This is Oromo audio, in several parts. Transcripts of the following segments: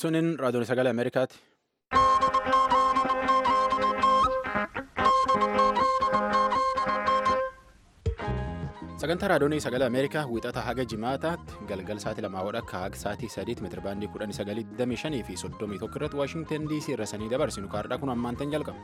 Sunin raadiyoon sagalee Ameerikaati. Sagantaa raadiyoon sagalee Ameerikaa wiixata haga jimaataatti galgal sa'aatii 2 akka haga sa'aatii 3 meetira baandii 1925 fi 31 irratti Waashingtan DC irra sanii dabarsinu kaardhaa kun ammaantan jalqaba.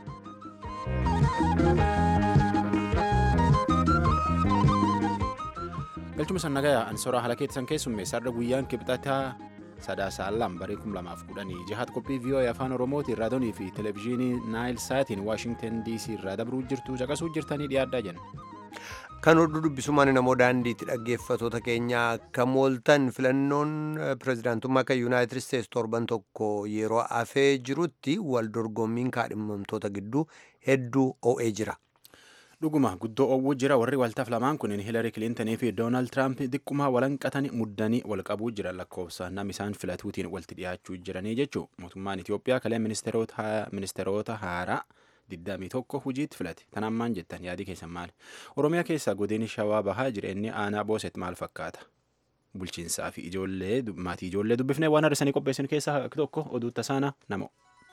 Galchuma sannagayaa ansoraa haala keessan keessummeessaarra guyyaan kibxataa Sadaasaalaam barii 2016 qophii VOA afaan Oromootiin raadiyoonii fi televezyiinii Naayil Saatiin Waashingtan DC irraa dabruu jirtu caqasuu jirtanii dhiyaadhaa jenna. Kan hodhu dubbisumaan namoo daandiitti dhaggeeffatoota keenya akka mooltan filannoon pirezidaantummaa kan Yuunaayitid Isteetsi torban tokko yeroo hafee jirutti wal dorgommiin kaadhimamtoota gidduu hedduu oo'ee jira. Dhuguma guddoo oowwuu jira warri waltaaf lamaan kunin Hiilari Kiliintanii fi Doonaald Tiraamp diqquma walanqatanii muddanii wal qabuu jiran lakkoofsa nam isaan filatuutiin walitti dhiyaachuu jiranii jechuudha. Mootummaan Itoophiyaa kalee ministeerota haaraa 21 hojiitti filate. Tanaan maan jettan yaadii keessan maali? Oromiyaa keessaa godini Shawaa Bahaa jireenyi aanaa Booset maal fakkaata? Bulchiinsaa fi maatii ijoollee dubbifnee waan har'isanii qopheessin keessaa tokko oduu tasaana namo.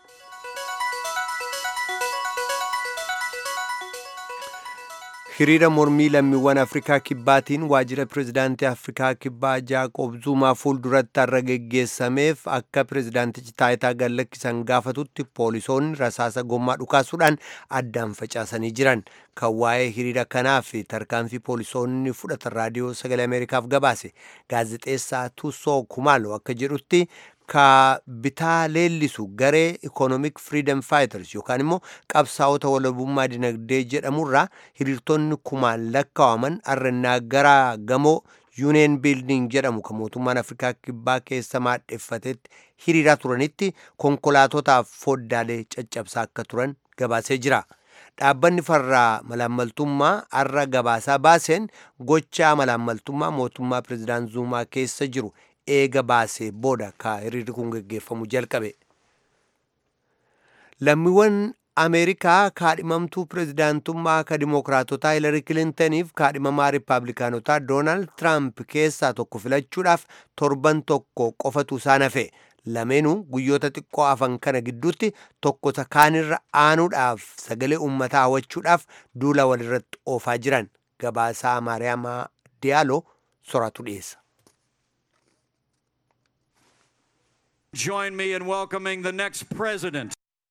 Hiriira mormii lammiiwwan Afrikaa Kibbaatiin waajjira pirezidaantii Afrikaa Kibbaa Jaaqoob Zuumaa fuulduratti har'a geggeessameef akka pirezidaantichi taayitaa gadhiisan gaafatutti poolisoonni rasaasa gommaa dhukaasuudhaan addaan facaasanii jiran. Kan waa'ee hiriira kanaaf tarkaanfii poolisoonni fudhatan raadiyoo sagalee Ameerikaaf gabaase gaazexeessaa Tusoo Kumaaloo akka jedhutti ka bitaa leellisu garee Economic Freedom Fighters yookaan immoo qabsaa'ota walabummaa dinagdee jedhamurraa hiriirtonni kumaan lakkaa'aman arrannaa gara gamoo Union Building jedhamu kan mootummaan Afrikaa Kibbaa keessa maadheffatetti hiriiraa turanitti konkolaattootaaf foddaalee caccabsaa akka turan gabaasee jira. Dhaabbanni farraa malaammaltummaa har'a gabaasaa baaseen gochaa malaammaltummaa mootummaa pirezidaant Zuumaa keessa jiru eega baasee booda ka hiriirri kun geggeeffamu jalqabe. Lammiiwwan Ameerikaa kaadhimamtuu pirezidaantummaa ka dimookiraatotaa Hiilari Kiliintaniif kaadhimamaa riippaabilikaanotaa Doonaald Tiraamp keessaa tokko filachuudhaaf torban tokko qofatu isaan hafe. Lameenuu guyyoota xiqqoo hafan kana gidduutti tokko kaanirra aanuudhaaf sagalee uummataa hawwachuudhaaf duula walirratti oofaa jiran. Gabaasaa Maariyaamaa Diyaaloo soraatu dhiyeessa. Join me in welcoming the next president.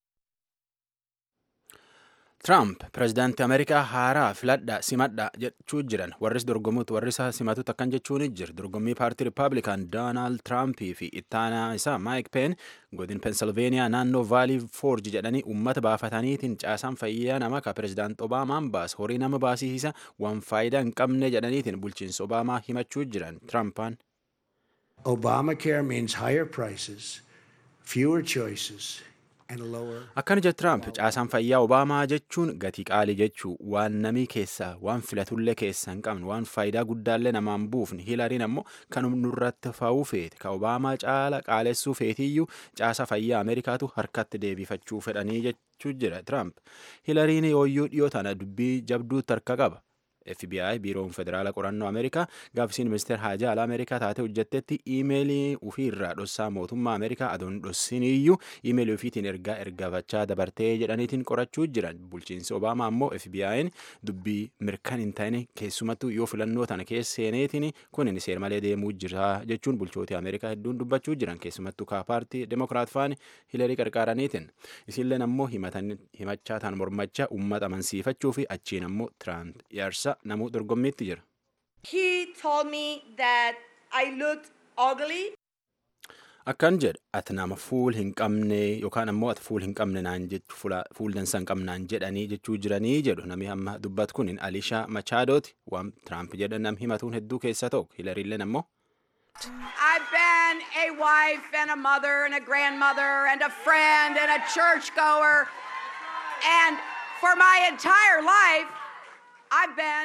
Trump pirezidaantii Ameerikaa haaraa filadhaa simadhaa jechuu jiran warris dorgomuutu warrisa simatuutu akkan jechuun jira. Dorgommii paartii Riippaabilikaan Doonaald Tiraampii fi ittaanaa isaa Maayik Peen godin Pensilveeniyaa naannoo Vaalii Foorji jedhanii uummata baafataniitiin caasaan fayyaa nama ka pirezidaant Obaamaan baas horii nama baasisiisa waan faayidaa hin qabne jedhaniitiin bulchiinsa Obaamaa himachuu jiran. Tirampaan Obamacare means higher prices, fewer choices, and a lower... Akkana jedha Tiraamp caasaan fayyaa Obaamaa jechuun gatii qaalii jechuu waan namii keessaa waan filatullee keessaa hin qabne waan faayidaa guddaallee namaan buufne Hiilariin ammoo kan nurratti fa'uu feete ka Obaamaa caala qaalessuu feetiyyuu caasa fayyaa Ameerikaatu harkatti deebifachuu fedhanii jechuu jira Tiraamp. Hiilariin yooyyuu dhiyoo tana dubbii jabduutti harka qaba. FBI biiroon federaala qorannoo Ameerikaa gaafisiin ministeera haajaa alaa Ameerikaa taate hojjettetti iimeelii ufiirraa dhossaa mootummaa Ameerikaa adoon dhossiniyyuu iimeelii ufiitiin ergafachaa dabartee jedhaniitiin qorachuu jiran. Bulchiinsi Obaamaa ammoo FBI'n dubbii mirkan hin ta'in keessumattuu yoo filannoo tana keessa seeneetiin kunin seer malee deemuu jira jechuun bulchootii Ameerikaa hedduun dubbachuu jiran keessumattuu ka paartii Demokiraat faani Hiilarii qarqaaraniitiin. Isinleen ammoo himachaa ta'an mormachaa uummata amansiifachuu fi achiin ammoo Tiraamp yaarsa namu dorgommiitti jira. He told me that I looked ugly. Akkan jedha ati nama fuul hin qabne yookaan ammoo ati fuul hin qabne naan jechu fuul dansa hin qabnaan jedhanii jechuu jiranii jedhu namni amma dubbat kunin Alishaa Machaadooti waan Tiraamp jedhan nam himatuun hedduu keessaa tokko. Hiilariilleen ammoo I've been a wife and a mother and a grandmother and a friend and a churchgoer, and for my entire life I've been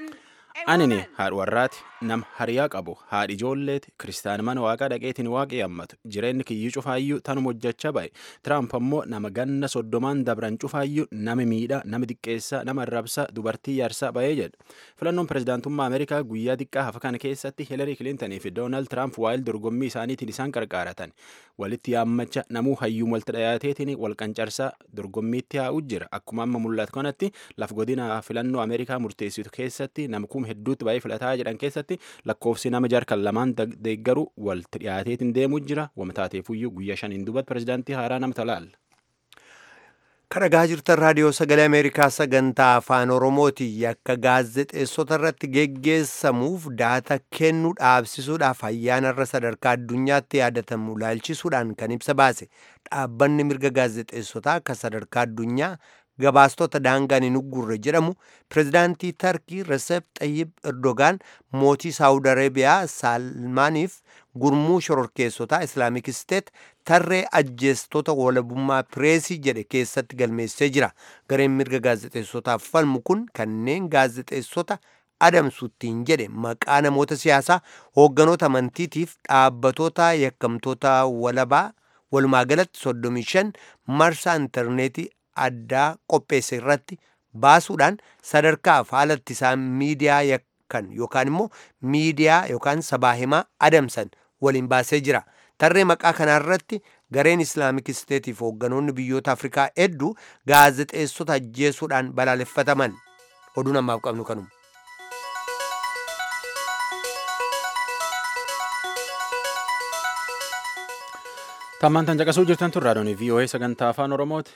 Anini haadha warraati nam hariyaa qabu haadhi ijoolleeti kiristaan mana waaqaa dhaqeetiin waaqii hammatu jireenyi kiyyii cufaayyuu tanuma hojjechaa ba'e Tiraamp ammoo nama ganna 30 dabran cufaayyuu nama miidhaa nama xiqqeessaa nama arrabsaa dubartii yaarsaa ba'ee jedha filannoon pirezidaantummaa Ameerikaa guyyaa xiqqaa hafa kana keessatti Hilarii Kilintanii fi Doonaald Tiraamp waa'il dorgommii isaaniitiin isaan qarqaaratan walitti yaammacha namuu hayyuun walitti dhiyaateetiin wal qancarsaa dorgommiitti haa'u jira akkuma amma mul'atu kanatti laf godina filannoo Ameerikaa murteessitu keessatti namkuun hedduutti baay'ee filataa jedhan keessatti lakkoofsi nama jaarkan lamaan deeggaru walitti dhiyaateetiin deemuu jira wamataateefuyyuu guyyaa 5 duubatti pirezidaantii haaraa nama talaalla. Karagaa jirtan raadiyoo sagalee Ameerikaa sagantaa afaan Oromooti yakka gaazexeessota irratti geggeessamuuf daata kennuu dhaabsisuudhaaf ayyaanarra sadarkaa addunyaatti yaadatamu laalchisuudhaan kan ibsa baase dhaabbanni mirga gaazexeessotaa akka sadarkaa addunyaa gabaastota daangaan hin uggurre jedhamu pirezidaantii Tarkii Recep Tayyip Erdogaan mootii Saawud Areebiyaa Salmaaniif gurmuu shororkeessotaa Islaamik Isteet tarree ajjeestota walabummaa pireesii jedhe keessatti galmeessee jira. Gareen mirga gaazexeessotaaf falmu kun kanneen gaazexeessota adamsuuttiin jedhe maqaa namoota siyaasaa hoogganoota amantiitiif dhaabbatoota yakkamtoota walabaa walumaa galatti 35 marsaa intarneetii addaa qopheesse irratti baasuudhaan sadarkaaf haalatti isaan miidiyaa yakkan yookaan immoo miidiyaa yookaan sabaa himaa adamsan waliin baasee jira. Tarree maqaa kanarratti gareen Islaamik Isteetiif hoogganoonni biyyoota Afrikaa hedduu gaazexeessota ajjeesuudhaan balaaleffataman. Oduu namaaf qabnu kanuma. Tammaan tan caqasuu jirtan tun raadiyoon VOA sagantaa afaan Oromooti.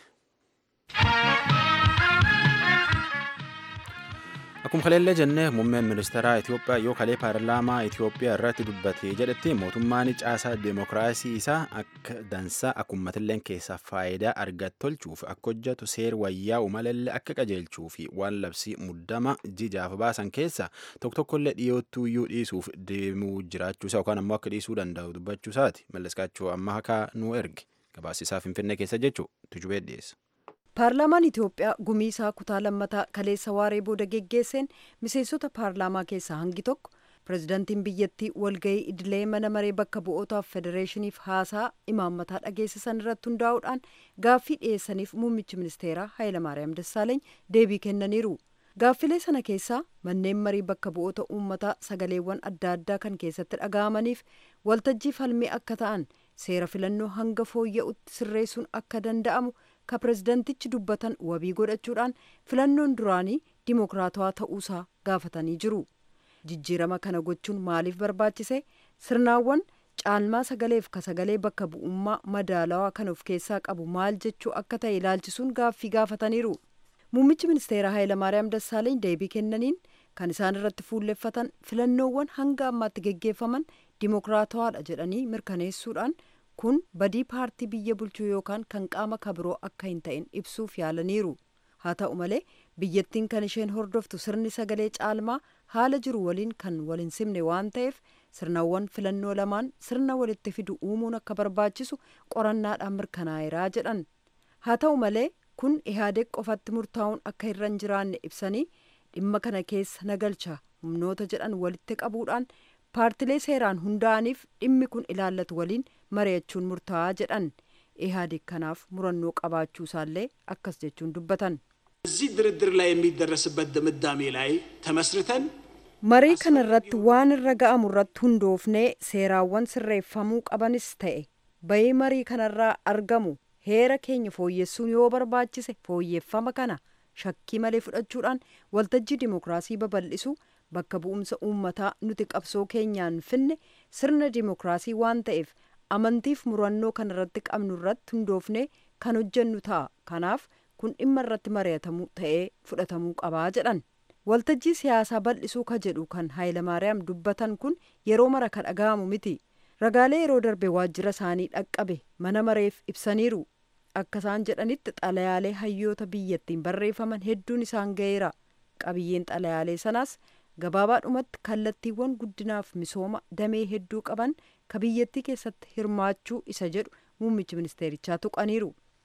Akkuma kaleellee jennee muummeen ministeeraa Itoophiyaa yoo kalee paarlaamaa Itoophiyaa irratti dubbate jedhetti mootummaan caasaa deemokiraasii isaa akka dansaa akkummatilleen keessaa faayidaa argatu tolchuuf akka hojjetu seer wayyaa'u malallee akka qajeelchuu fi waan labsii muddama jijaaf baasan keessa tokkollee dhiyoottuuyyuu dhiisuuf deemuu jiraachuusaa yookaan ammoo akka dhiisuu danda'u dubbachuusaati. Malleskaachuu amma hakaa nu erge gabaasisaa Finfinnee keessa jechuu tujubee dhiyeessa. Paarlaamaan Itoophiyaa gumii isaa kutaa lammataa kaleessa waaree booda geggeesseen miseensota paarlaamaa keessaa hangi tokko pirezidaantiin biyyattii walgahii idilee mana maree bakka bu'ootaaf federeeshiniif haasaa imaammataa dhageessisan irratti hundaa'uudhaan gaaffii dhiyeessaniif muummichi ministeeraa Hayilamaariyaam Dassaaleeny deebii kennaniiru. Gaaffilee sana keessaa manneen marii bakka bu'oota uummataa sagaleewwan adda addaa kan keessatti dhaga'amaniif waltajjii falmii akka ta'an seera filannoo hanga fooyya'utti sirreessuun akka danda'amu ka pirezidantichi dubbatan wabii godhachuudhaan filannoon duraanii dimokiraatawaa ta'uusaa gaafatanii jiru. Jijjiirama kana gochuun maaliif barbaachise? Sirnaawwan caalmaa sagaleef ka sagalee bakka bu'ummaa madaalawaa kan of keessaa qabu maal jechuu akka ta'e ilaalchisuun gaaffii gaafataniiru. Muummichi ministeeraa Hayilamaariyaam Dassaaleeny deebii kennaniin kan isaan irratti fuulleffatan filannoowwan hanga ammaatti geggeeffaman dimokiraatawaadha jedhanii mirkaneessuudhaan kun badii paartii biyya bulchuu yookaan kan qaama kabiroo akka hin ta'in ibsuuf yaalaniiru. Haa ta'u malee biyyattiin kan isheen hordoftu sirni sagalee caalmaa haala jiru waliin kan waliin simne waan ta'eef sirnawwan filannoo lamaan sirna walitti fidu uumuun akka barbaachisu qorannaadhaan mirkanaa'eeraa jedhan. Haa ta'u malee kun Ihaadeeg qofatti murtaa'uun akka irra hin jiraanne ibsanii dhimma kana keessa nagalcha humnoota jedhan walitti qabuudhaan paartilee seeraan hundaa'aniif dhimmi kun ilaallatu waliin mari'achuun murtaa'aa jedhan. Ihaadeeg kanaaf murannoo qabaachuu isaallee akkas jechuun dubbatan. እዚህ ድርድር ላይ የሚደረስበት ድምዳሜ ላይ ተመስርተን marii kana irratti waan irra ga'amu irratti hundoofnee seeraawwan sirreeffamuu qabanis ta'e bayii marii kanarraa argamu heera keenya fooyyessuun yoo barbaachise fooyyeffama kana shakkii malee fudhachuudhaan waltajjii dimokiraasii babal'isu bakka bu'umsa uummataa nuti qabsoo keenyaan finne sirna dimokiraasii waan ta'eef amantiif murannoo kana irratti qabnu irratti hundoofnee kan hojjennu ta'a. Kanaaf kun dhimma irratti mari'atamuu ta'ee fudhatamuu qabaa jedhan. Waltajjii siyaasaa bal'isuu ka jedhu kan Hayilamaariyaam dubbatan kun yeroo mara ka dhaga'amu miti. Ragaalee yeroo darbe waajjira isaanii dhaqqabe mana mareef ibsaniiru. Akka isaan jedhanitti xalayaalee hayyoota biyyattiin barreeffaman hedduun isaan ga'eera. Qabiyyeen xalayaalee sanaas gabaabaadhumatti kallattiiwwan guddinaaf misooma damee hedduu qaban ka biyyattii keessatti hirmaachuu isa jedhu muummichi ministeerichaa tuqaniiru.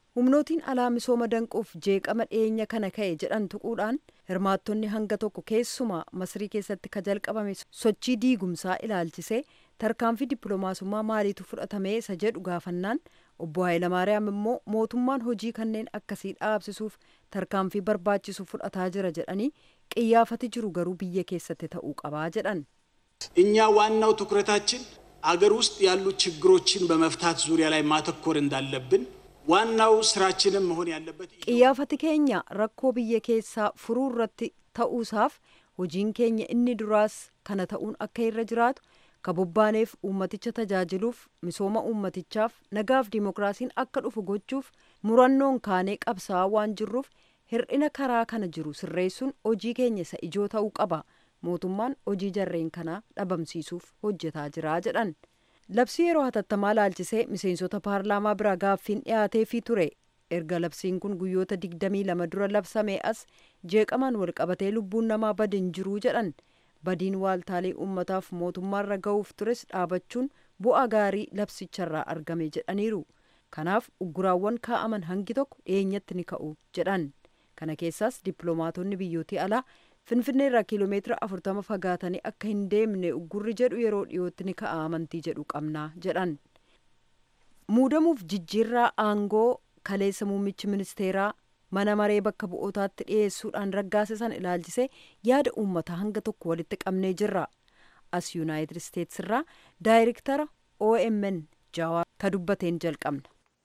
humnootiin alaa misooma danquuf jeeqama dhiyeenya kana ka'e jedhan tuquudhaan hirmaattonni hanga tokko keessumaa Masrii keessatti ka jalqabame sochii diigumsaa ilaalchisee tarkaanfii dippiloomaasummaa maaliitu fudhatamee isa jedhu gaafannaan obbo Hayilamaariyaam immoo mootummaan hojii kanneen akkasii dhaabsisuuf tarkaanfii barbaachisu fudhataa jira jedhanii qiyyaafati jiru garuu biyya keessatti ta'uu qabaa jedhan. እኛ ዋናው ትኩረታችን አገር ውስጥ ያሉ ችግሮችን በመፍታት ዙሪያ ላይ ማተኮር እንዳለብን ዋናው ስራችንም መሆን ያለበት qiyyaafati keenya rakkoo biyya keessaa furuu irratti ta'uusaaf hojiin keenya inni duraas kana ta'uun akka irra jiraatu ka bobbaaneef uummaticha tajaajiluuf misooma uummatichaaf nagaaf dimokiraasiin akka dhufu gochuuf murannoon kaanee qabsaa waan jirruuf hir'ina karaa kana jiru sirreessuun hojii keenya isa ijoo ta'uu qaba. mootummaan hojii jarreen kanaa dhabamsiisuuf hojjetaa jira jedhan. Labsii yeroo hatattamaa laalchisee miseensota paarlaamaa biraa gaaffiin dhiyaateefii ture. Erga labsiin kun guyyoota 22 dura labsamee as jeeqamaan wal qabatee lubbuun namaa badin jiruu jedhan. Badiin waaltaalee uummataaf mootummaarra ga'uuf tures dhaabachuun bu'aa gaarii labsicharraa argame jedhaniiru. Kanaaf ugguraawwan kaa'aman hangi tokko dhiyeenyatti ni ka'u jedhan. Kana keessaas dippiloomaatonni biyyootii alaa Finfinnee irraa kiiloomeetira 40 fagaatanii akka hin deemne uggurri jedhu yeroo dhiyootti ni ka'a amantii jedhu qabnaa jedhan. Muudamuuf jijjiirraa aangoo kaleessa muummichi ministeeraa mana maree bakka bu'ootaatti dhiyeessuudhaan raggaasisan ilaalchisee yaada uummataa hanga tokko walitti qabnee jirra. As Yuunaayitid Isteetsi irraa daayirektara OMN Jawaar ka dubbateen jalqabna.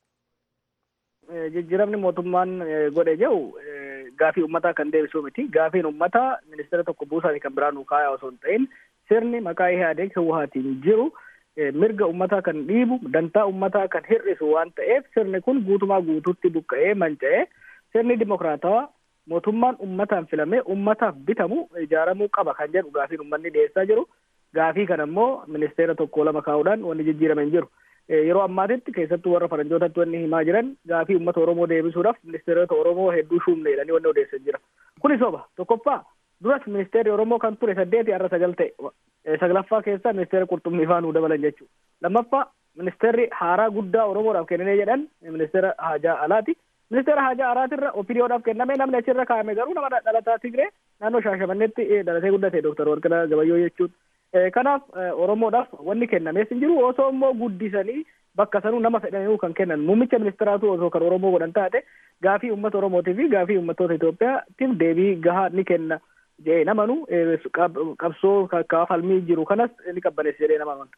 Jijjiiramni mootummaan godhe jiru gaafii uummataa kan deebisuu miti. Gaafiin uummataa ministeera tokko buusaanii kan biraa nuu kaayaa osoo hin ta'in sirni maqaa Ihaadeeg Hawwaatiin jiru mirga uummataa kan dhiibu dantaa uummataa kan hir'isu waan ta'eef sirni kun guutumaa guutuutti buqqa'ee manca'ee sirni dimokiraatawaa mootummaan uummataan filamee uummataaf bitamu ijaaramuu qaba kan jedhu gaafiin uummanni dhiyeessaa jiru. Gaafii kana immoo ministeera tokko lama kaa'uudhaan wanni jijjiirame hin jiru. Yeroo ammaatitti keessattuu warra faranjootatti wanni himaa jiran gaafii uummata Oromoo deebisuudhaaf ministeerota Oromoo hedduu shuumne jedhanii wanni odeessan jira. Kuni soba. Tokkoffaa duras ministeerri Oromoo kan ture 8 har'a 9 ta'e. Saglaffaa keessaa ministeera qurxummii faanuu dabalan jechuudha. Lammaffaa ministeerri haaraa guddaa Oromoodhaaf kenname jedhan ministeera Haajaa Alaati. Ministeera Haajaa Alaatirra opiniyoodhaaf kenname namni achirra kaa'ame garuu nama dhalataa Tigree naannoo Shaashamanneetti dhalatee guddate Dr. Warqinaa Gabayyoo jechuudha. Kanaaf Oromoodhaaf wanni kennamees hin jiru osoo immoo guddisanii bakka sanuu nama fedhaniiru kan kennan muummicha ministeeraatu osoo kan Oromoo godhan taate gaafii uummata Oromootii fi gaafii uummattoota Itoophiyaatiif deebii gahaa ni kenna jedhee namanu qabsoo kakkaa falmii jiru kanas ni qabbaneessa jedhee nama amanu.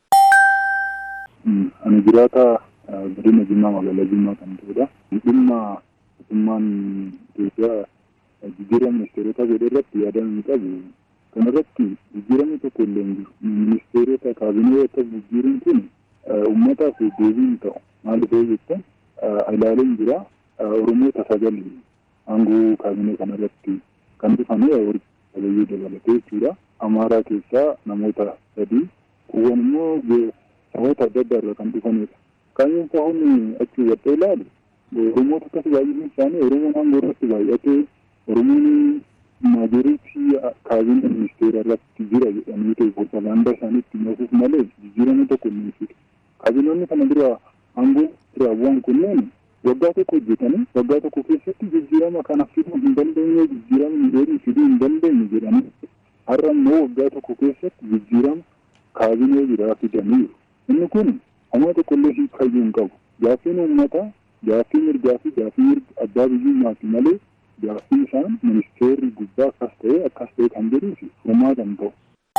Ani jiraata godina Jimmaa magaalaa Jimmaa kan ta'edha. Dhimma mootummaan Itoophiyaa jijjiirama ministeerota godhe irratti yaadamuu qabu. Kanarratti jijjiiramni tokko illee ministeerota kaabinee akka jijjiiran kun uummataaf deebii hin ta'u. Maaliif jechuun ilaaleen jira Oromoota 9 aangoo kaabinee kanarratti kan dhufame Gabayyoo dabalatee jechuudha. Amaaraa keessaa namoota 3 kuwwan immoo saboota adda addaa irraa kan dhufanidha. Kaayyoon ta'uun achi wadda ilaalu Oromoota akkas baay'inni isaanii Oromoon aangoo irratti baay'atee Oromoon maajoriitii kaabinee ministeera irratti jira jedhanii ta'e propaganda isaaniitti moosuuf malee jijjiirama tokko hin ibsitu. Kaabinoonni kana dura aangoo irraa bu'an kunneen waggaa tokko hojjetanii waggaa tokko keessatti jijjiirama kana fiduu hin dandeenye jijjiiramni dheerii fiduu hin dandeenye jedhanii har'a immoo waggaa tokko keessatti jijjiirama kaabinee biraa fidaniiru. Inni kun homaa tokkollee hiikayyuu hin qabu. Gaaffiin uummataa gaaffii mirgaa fi gaaffii mirga abbaa biyyummaati malee gaaffii isaan ministeerri gubbaa akkas ta'e kan jedhuu fi homaa kan ta'u.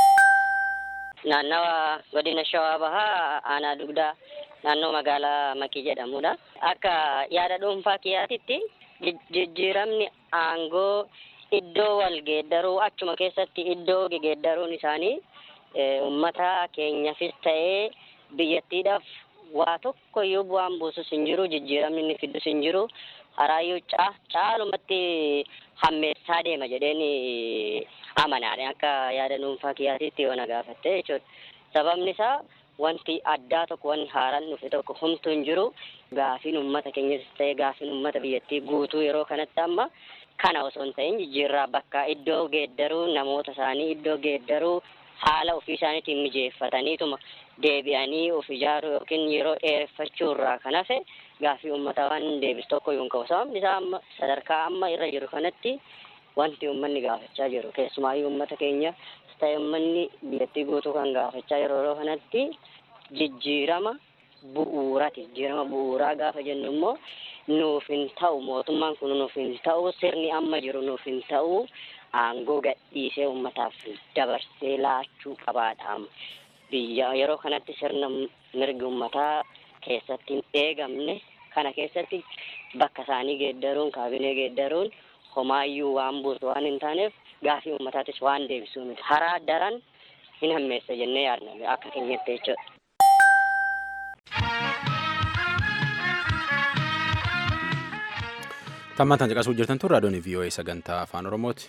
Naannawa godina Shawaa Bahaa aanaa dugdaa naannoo magaalaa Makii jedhamudha. Akka yaada dhuunfaa kiyyaatitti jijjiiramni aangoo iddoo wal geeddaruu achuma keessatti iddoo geeddaruun isaanii uummata keenyaafis ta'ee biyyattiidhaaf waa tokkoyyuu bu'aan buusus hin jiru jijjiiramni inni fidus hin jiru. Haraayyuu caalumatti hammeessaa deema jedheen amanaadha akka yaada dhuunfaa kiyyaatitti yoo na gaafatte jechuudha. Sababni isaa wanti addaa tokko wanti haaraan dhufe tokko homtuu hin jiru. Gaafiin uummata keenyas ta'ee gaafiin uummata biyyattii guutuu yeroo kanatti amma kana osoo hin ta'in jijjiirraa bakka iddoo geeddaruu namoota isaanii iddoo geeddaruu haala ofii isaaniitiin mijeeffataniituma deebi'anii of ijaaruu yookiin yeroo dheereffachuu irraa kan hafe gaaffii uummataa waan deebisu tokko yoo hin qabu. Sababni isaa amma sadarkaa amma irra jiru kanatti wanti uummanni gaafachaa jiru keessumaayyuu uummata keenya ta'e uummanni biyyattii guutuu kan gaafachaa jiru yeroo kanatti jijjiirama bu'uuraati. Jijjiirama bu'uuraa gaafa jennu immoo nuuf hin ta'u, mootummaan kun nuuf hin ta'u, sirni amma jiru nuuf hin ta'u, aangoo gadhiisee uummataaf dabarsee laachuu qabaadha. Biyya yeroo kanatti sirna mirgi uummataa keessatti hin eegamne kana keessatti bakka isaanii geeddaruun, kaabinee geeddaruun homaayyuu waan buusu waan hin taaneef gaaffii uummataatis waan deebisuu miti. Haraa daran hin hammeessa jennee yaadna akka keenyatti jechuudha. Tammataan caqasuu jirtan tun raadiyoon VOA sagantaa afaan Oromooti.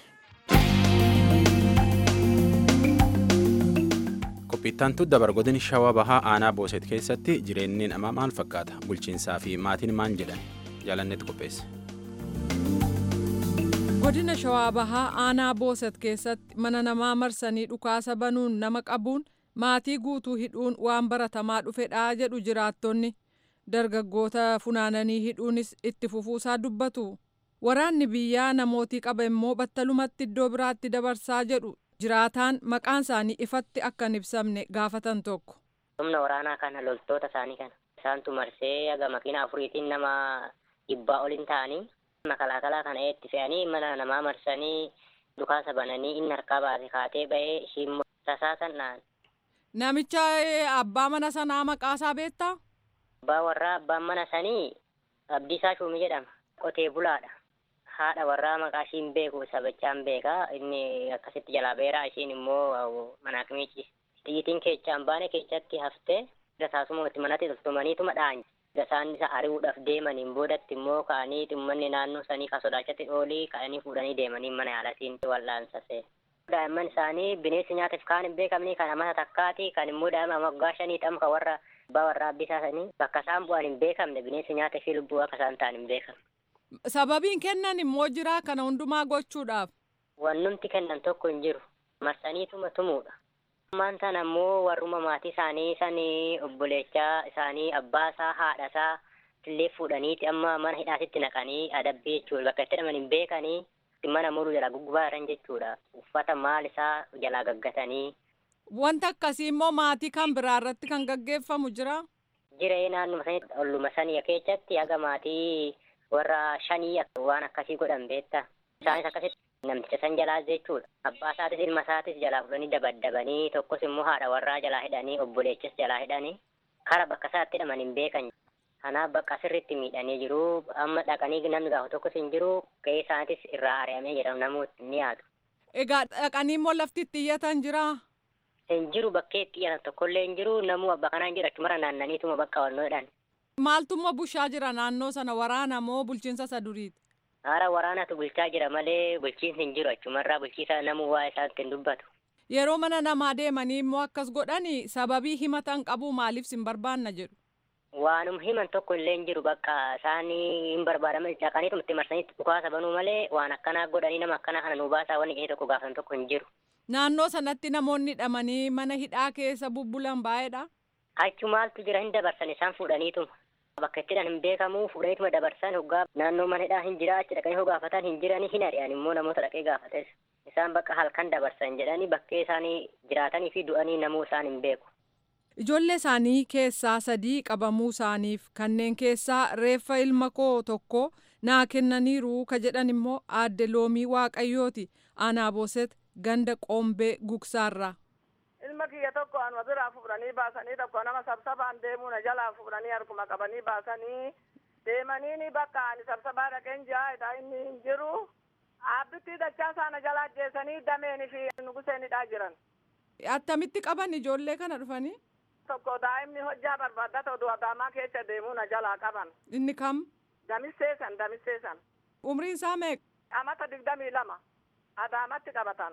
Qophiittantu dabar godin Shawaa Bahaa aanaa Booset keessatti jireenyi namaa maal fakkaata? Bulchiinsaa fi maatiin maal jedhan? Jaalannetti qopheesse. Godina Shawaa Bahaa aanaa Booset keessatti mana namaa marsanii dhukaasa banuun nama qabuun maatii guutuu hidhuun waan baratamaa dhufedha jedhu jiraattonni. Dargaggoota funaananii hidhuunis itti fufuusaa dubbatu. Waraanni biyyaa namootii qaba immoo battalumatti iddoo biraatti dabarsaa jedhu jiraataan maqaan isaanii ifatti akka hin ibsamne gaafatan tokko. Humna waraanaa kana loltoota isaanii kana isaantu marsee aga makiina afuriitiin nama 100 ol ta'anii makalaakalaa kana itti fe'anii mana namaa marsanii dhukaasa bananii inni harkaa baase kaatee ba'ee isheen tasaasan naan. Namicha abbaa mana sanaa maqaasaa beektaa? Abbaa warraa abbaan mana sanii Abdiisaa Shuumii jedhama. Qotee bulaadha. Haadha warraa maqaa ishiin beeku sabachaan beekaa. Inni akkasitti jalaa beeraa ishiin immoo mana akimiichi. Xiyyitiin keechaan baane keechatti haftee dasaasumatti manatti toltumaniituma dhaanye. Dasaan isa ari'uudhaaf deemaniin boodatti immoo ka'anii uummanni naannoo sanii ka sodaachatti oolii ka'anii fuudhanii deemanii mana yaalatiin wal'aansase. Daa'imman isaanii bineensi nyaataaf kaan hin beekamne kan amata takkaati kan immoo daa'ima waggaa 5 ka warra abbaa warraa abbisaasanii bakka isaan bu'an hin beekamne bineensi nyaata fi lubbuu akka isaan ta'an hin beekamne. Sababiin kennan immoo jira kana hundumaa gochuudhaaf. Wannumti kennan tokko hin jiru. Marsaniituma tumuudha. Ammaan sana immoo warruma maatii isaanii sanii obboleechaa isaanii abbaasaa haadhasaa illee fuudhaniiti amma mana hidhaasitti naqanii adabbii jechuudha. Bakka itti hidhaman hin beekanii mana muruu jalaa guggubaa jiran jechuudha. Uffata maal isaa jalaa gaggatanii. Wanta akkasii immoo maatii kan biraa irratti kan gaggeeffamu jira? Jiree naannuma sanii olluma sanii keessatti haga maatii warra 5 waan akkasii godhan beektaa. Isaanis akkasitti namticha san jalaa jechuudha. Abbaa isaatis ilma isaatis jalaa fudhanii dabaddabanii tokkos immoo haadha warraa jalaa hidhanii obboleechis jalaa hidhanii kara bakka isaatti hidhaman hin beekan. Kanaaf bakka sirriitti miidhanii jiru. Amma dhaqanii namni gaafa tokkos hin jiru. Qe'ee isaatis irraa ari'amee jedhamu namooti ni yaadu. Egaa dhaqanii immoo lafti itti iyyatan jiraa? Hin jiru bakkee itti iyyatan tokkollee hin jiru. Namuu abba kanaan jira achumara naannaniituma bakka walnoodhaan. Maaltummoo bushaa jira naannoo sana waraana moo bulchiinsa isa duriiti? Haara waraanatu bulchaa jira malee bulchiinsi hin jiru achumarraa bulchiisa namuu waa isaatti hin dubbatu. Yeroo mana namaa deemanii immoo akkas godhani sababii himatan qabu maaliif sin barbaanna jedhu? Waanum himan tokko illee hin jiru bakka isaanii hin barbaadaman dhaqaniitu itti marsanii dhukaasa banuu malee waan akkanaa godhanii nama akkanaa kana nuu baasaa wanni gahee tokko gaafatan tokko hin jiru. Naannoo sanatti namoonni hidhamanii mana hidhaa keessa bubbulan baay'eedha. Achu maaltu jira hin dabarsan isaan fuudhaniituma. Bakka itti hin beekamu fuudhaniituma dabarsan hoggaa naannoo mana hidhaa hin jira achi dhaqanii gaafatan hin jiranii hin ari'an immoo namoota dhaqee gaafates. Isaan bakka halkan dabarsan jedhanii bakkee isaanii jiraatanii fi du'anii namuu isaan hin beeku. Ijoollee isaanii keessaa 3 qabamuu isaaniif kanneen keessaa reeffa ilma koo tokko naa kennaniiru ka jedhan immoo aadde Loomii Waaqayyooti aanaa Booset ganda Qombee Gugsaarraa. Ilma kiyya tokko anuma biraa fuudhanii baasanii tokko nama sabsabaan deemuu na jalaa fuudhanii harkuma qabanii baasanii deemanii ni bakka ani sabsabaa dhaqeen jaa'edha inni hin jiru. Aabbitti dachaa isaana jalaa ajjeesanii dameenii fi nuguseenidhaa jiran. Attamitti qaban ijoollee kana dhufanii? Tokko daa'imni hojjaa barbaaddata oduu adaamaa keessa deemuu na jalaa qaban. Inni kam? Damisseesan. Umriin isaa meeqa? Amata 22. Adaamatti qabatan.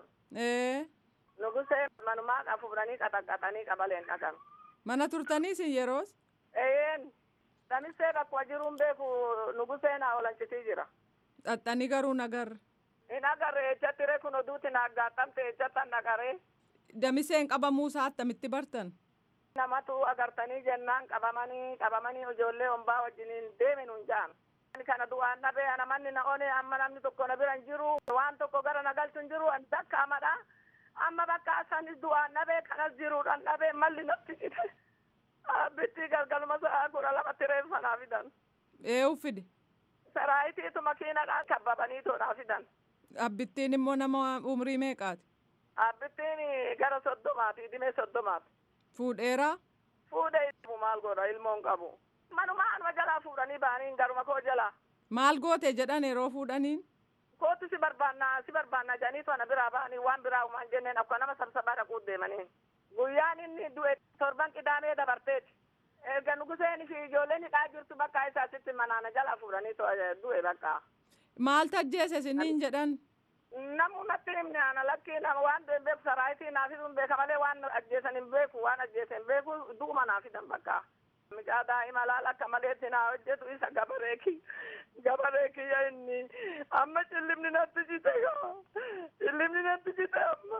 Nugusee manumaa fuudhanii qaxaqqaxanii qabaleen dhaqan. Mana turtanii sin yeroos? Damissee bakka jiruun beeku nugusee naa olanchitii jira. Xaxxanii garuu nagarre. Hin agarre ejjatti ree kun oduutti naaggaattamte ejjattan nagaree. Damisseen qabamuu isaa attamitti bartan? namatu agartanii jennaan qabamanii ijoollee hombaa wajjiniin deeme nuun jaan. Kana du'aan dhabee namanni na one amma namni tokko na bira hin jiru waan tokko gara na galchu hin jiru ani takka amadha amma bakka asanis du'aan dhabee kanas jiruudhaan dhabee malli natti cite bittii galgaluma sa'a 12 reeffa naa fidan. Eenyu fide? Saraayitiitu makiinadhaan kabbabanii toodhaa fidan. Abbittiin immoo nama umrii meeqaati? Abbittiin gara 30 dhimee 30. Fuudheeraa? Fuudhee maal godha ilmoon qabu. Manuma anuma jalaa fuudhanii baaniin garuma koo jalaa. Maal goote jedhan yeroo fuudhaniin? Kootu si barbaannaa jedhanii toona biraa ba'anii waan biraa uumaan jenneen akka nama sabsabaa dhaquu deemanii. Guyyaan inni du'e torban qidaamee dabarteeti. Erga nuguseen fi ijoolleen hidhaa jirtu bakka isaa sitti manaana jalaa fuudhanii du'e bakka. Maal tajjeese isiniin jedhan? Namu natti himne ana lakkii nama waan beeku saraayitii naafiduu hin beeka malee waan ajjeesan hin beeku waan ajjeesan hin beeku du'uma naafidan bakka. Mucaa daa'ima laala akka maleetti naa hojjetu isa gabareeki inni amma cillimni natti jite amma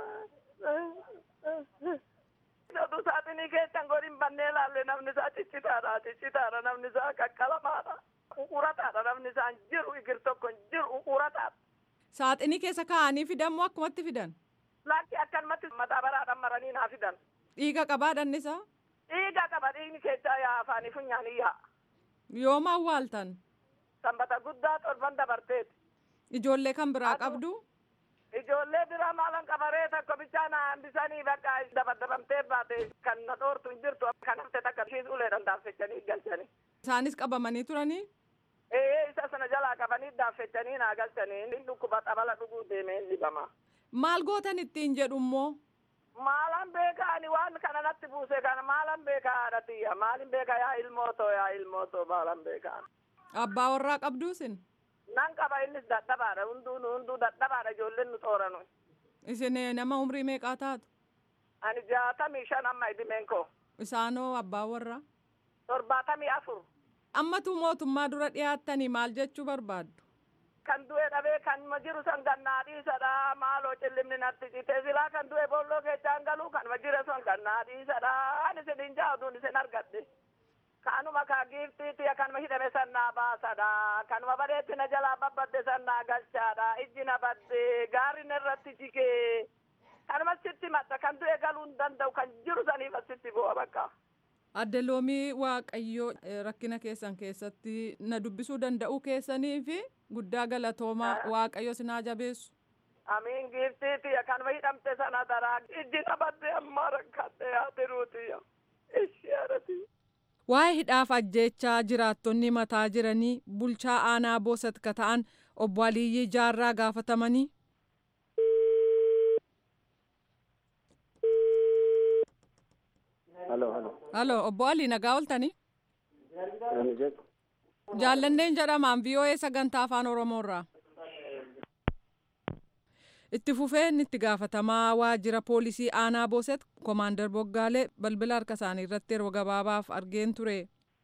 Satu saatinii keessan godhin bannee laalle namni isaa ciccitaadha namni isaa qaqqalamaadha uqurataadha namni isaa hin jiru igir tokko hin jiru uqurataadha. Saaxinii keessa kaa'anii fidan moo akkumatti fidan? Lakki akkanumatti mataa baraadhaan maranii naa fidan. Dhiiga qabaa dhannisaa? Dhiiga qaba dhiigni keessaa yaa afaanii funyaanii yaa. Yooma awwaaltan? Sanbata guddaa torban dabarteeti. Ijoollee kan biraa qabdu? Ijoollee biraa maalan qabaree tokko bichaa na hambisanii bakka dabadabamtee baate kan na dhoortu hin jirtu kan hafte takka ishiis uleedhaan daaffechanii galchanii. Isaanis qabamanii turanii? Isa sana jalaa qabanii daaffechanii naa galchanii inni dhukkuba xabala dhuguu deemee hin dhibama. Maal gootan ittiin jedhu immoo? Maalan beekaa ani waan kana natti buuse kana maalan beekaa haadhatiyya maalin beekaa yaa ilmootoo maalan beekaa. Abbaa warraa qabduusin? Nan qaba innis dadhabaadha hunduu dadhabaadha ijoolleen nu xooranu. Isin nama umrii meeqaa taatu? Ani 65 amma idimeen koo. Isaanoo abbaa warraa? 74. Ammatu mootummaa dura dhiyaattanii maal jechuu barbaaddu? Kan du'e dhabee kan ma jiru san gannaa dhiisadha maaloo cillimni natti cite silaa kan du'e boolloo keechaan galuu kan ma jire son gannaa dhiisadha ani isin jaaduun isin argadhe kanuma kaa giiftiiti kanuma hidhame sannaa baasadha kanuma badeetti na jalaa babbadde sannaa galchaadha ijji na badde gaarrin irratti jigee kanuma sitti madda kan du'e galuu hin danda'u kan jiru saniif asitti bu'a bakka. Adde Loomii Waaqayyoo rakkina keessan keessatti na dubbisuu danda'uu keessanii fi guddaa galatoomaa Waaqayyo sinaa jabeessu. Amiin giiftiiti kanuma hidhamte sana daraa ijji na badde amma rakkadhe yaadiruuti ishee. Waa'ee hidhaaf ajjeechaa jiraattonni mataa jiranii bulchaa aanaa Boosat ka ta'an obbo Aliyyii Jaarraa gaafatamanii. Halo obbo Alii nagaa ooltanii? Jaallanneen jedhamaan VOA sagantaa afaan Oromoorraa. Itti fufeen itti gaafatamaa waajjira poolisii aanaa Booset Komaandar Boggaalee balbila harka isaanii irratti yeroo gabaabaaf argeen ture.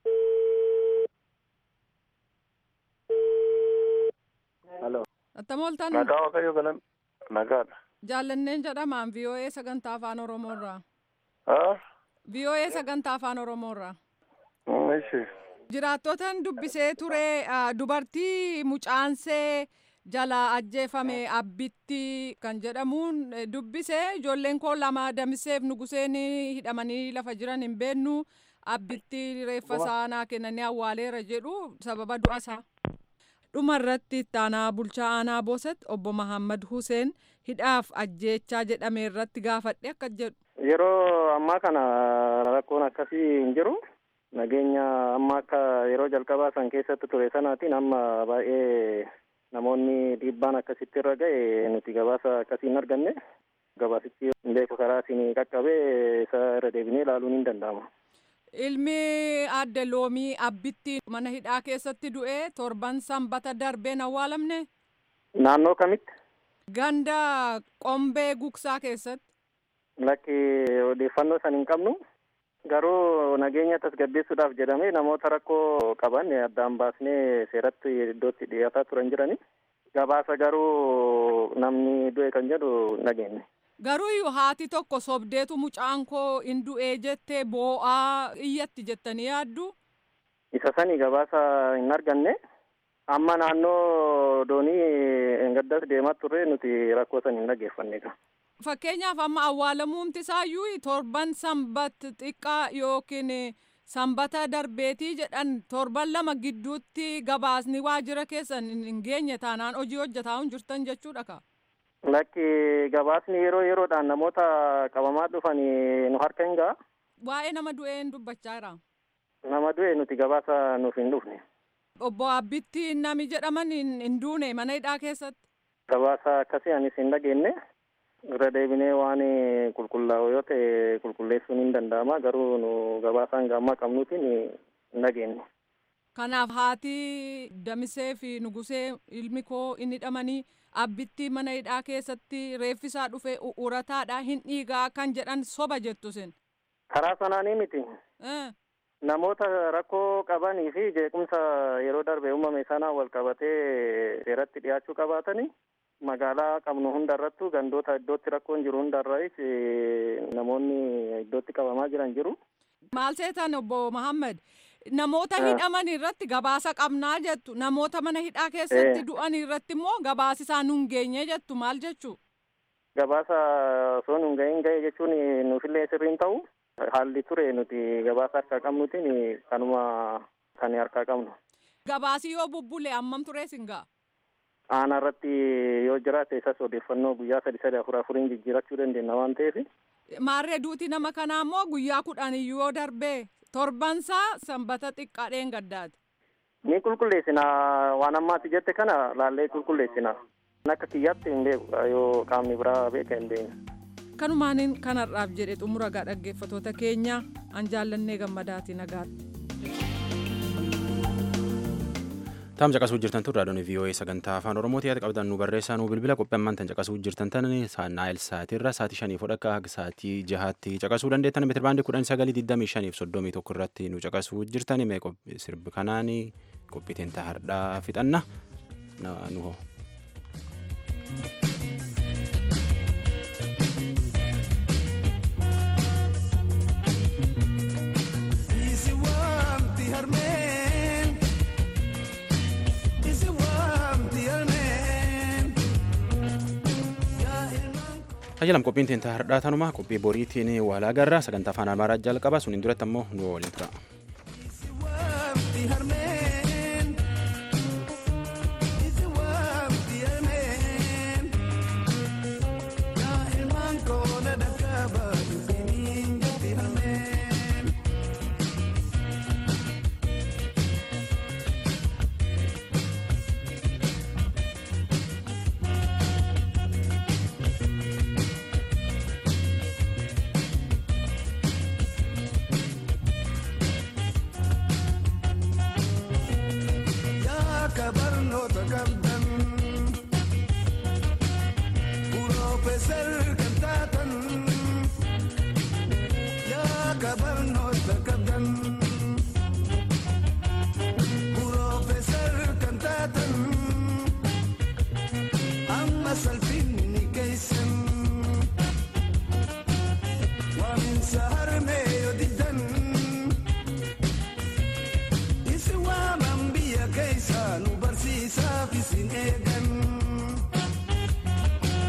Attam ooltan? Nagaa Waaqayyo galan nagaadha. Jaallanneen jedhamaan VOA sagantaa afaan Oromoorraa. VOA sagantaa afaan Oromoorraa. Jiraattotaan dubbisee ture dubartii mucaansee jala ajjeefame abbitti kan jedhamuun dubbisee ijoolleen koo lama Damiseef Nuguseen hidhamanii lafa jiran hin beeknu abbitti reeffa isaanaa kennanii awwaaleera jedhu sababa du'a isaa. Dhumarratti itti aanaa bulchaa aanaa Booset obbo Mahammad Huseen hidhaaf ajjeechaa jedhame irratti gaafadhe akka jedhu. Yeroo ammaa kana rakkoon akkasii hin jiru. Nageenya amma akka yeroo jalqabaa san keessatti ture sanaatiin amma baay'ee namoonni dhiibbaan akkasitti irra ga'e nuti gabaasa akkasii hin arganne. Gabaasichi hin beeku karaa isin qaqqabee isa irra deebinee ilaaluun hin danda'ama. Ilmi Adde Loomii Abbitti mana hidhaa keessatti du'e torban sanbata darbeen awwaalamne? Naannoo kamitti? Ganda Qombee Gugsaa keessatti. Lakki odeeffannoo san hin qabnu. Garuu nageenya tasgabbeessuudhaaf jedhamee namoota rakkoo qaban addaan baasnee seeratti iddootti dhiyaataa turan jirani. Gabaasa garuu namni du'e kan jedhu nageenya. Garuu haati tokko sobdeetu mucaan koo hin du'ee jettee boo'aa iyyatti jettanii yaaddu? Isa sanii gabaasa hin arganne. Amma naannoo doonii gaddas deemaa turre nuti rakkoo san hin dhaggeeffanne. Fakkeenyaaf amma awwaalamuumti isaayyuu torban sanbata xiqqaa yookiin sanbata darbeetii jedhan torban lama gidduutti gabaasni waajjira keessan hin geenye taanaan hojii hojjetaa hin jirtan jechuudha ka? Lakki gabaasni yeroo yeroodhaan namoota qabamaa dhufanii nu harka hin ga'a. Waa'ee nama du'ee hin dubbachaa jira. Nama du'e nuti gabaasa nuuf hin dhufne. Obbo Abbitti nami jedhaman hin duune mana hidhaa keessatti. Gabaasa akkasii anis hin dhageenye. Irra deebinee waan qulqullaa'u yoo ta'e qulqulleessuun hin danda'ama. Garuu nu gabaasaan gaammaa qabnuutiin hin dhageenye. Kanaaf haati Damisee fi Nugusee ilmi koo inni hidhamanii Abbitti mana hidhaa keessatti reeffisaa dhufe urataadha hin dhiigaa kan jedhan soba jettu sin. Karaa sanaanii miti. Namoota rakkoo qabanii fi jeequmsa yeroo darbe uumame sana wal qabatee seeratti dhiyaachuu qabaatanii magaalaa qabnu hundarrattu gandoota iddootti rakkoon jiru hundarraayis namoonni iddootti qabamaa jiran jiru. Maal seetan obbo Mahammad namoota hidhaman irratti gabaasa qabnaa jettu namoota mana hidhaa keessatti du'an irratti immoo gabaasi isaan nun geenye jettu maal jechuu? Gabaasa osoo nun ga'e jechuun nuufillee sirriin ta'u. Haalli ture nuti gabaasa harkaa qabnutiin kanuma kan harkaa qabnu. Gabaasi yoo bubbule hammam ture singaa? Aanaa irratti yoo jiraate isas odeeffannoo guyyaa 3-4 jijjiirachuu dandeenya waan ta'eef. Maarree duuti nama kanaa immoo guyyaa 10 yoo darbee torbansaa sanbata xiqqaadheen gaddaati. Ni qulqulleessina waan ammaati jette kana laallee qulqulleessina. Akka kiyyaatti hin beeku yoo qaamni biraa beeka hin beekne. Kanumaaniin kanarraaf jedhe xumura gaa dhaggeeffatoota keenya an jaallannee gammadaati nagaatti. Taam caqasuu jirtan turre raadiyoon VOA sagantaa afaan Oromooti yaada qabdan nu barreessaa nu bilbila qophii ammaan tan caqasuu jirtan tan naayil sa'aatirra sa'aatii 5 fodhakka haga sa'aatii 6tti caqasuu dandeettan meetira baandii 1925 irratti nu caqasuu jirtan mee sirbi kanaan qophiitiin tahardhaa fixanna nu hoo. Tajaajila qophiin teentaa hardhaa tanuma qophii boriitiin wal agarra sagantaa afaan amaaraa jalqaba suniin duratti ammoo nu waliin tura.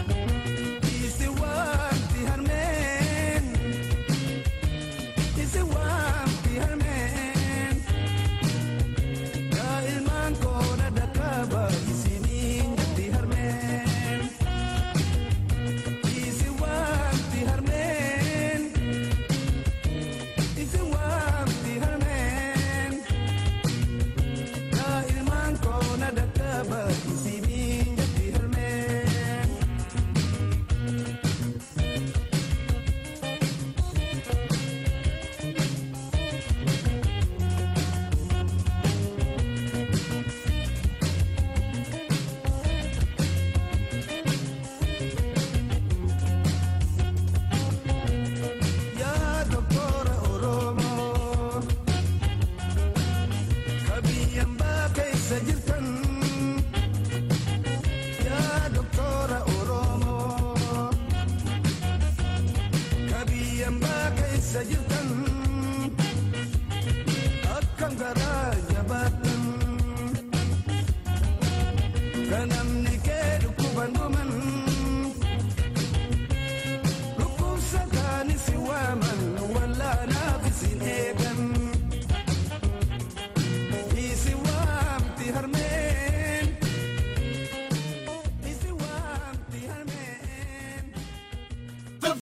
Is it lambaa keessa jirtan akkam garaa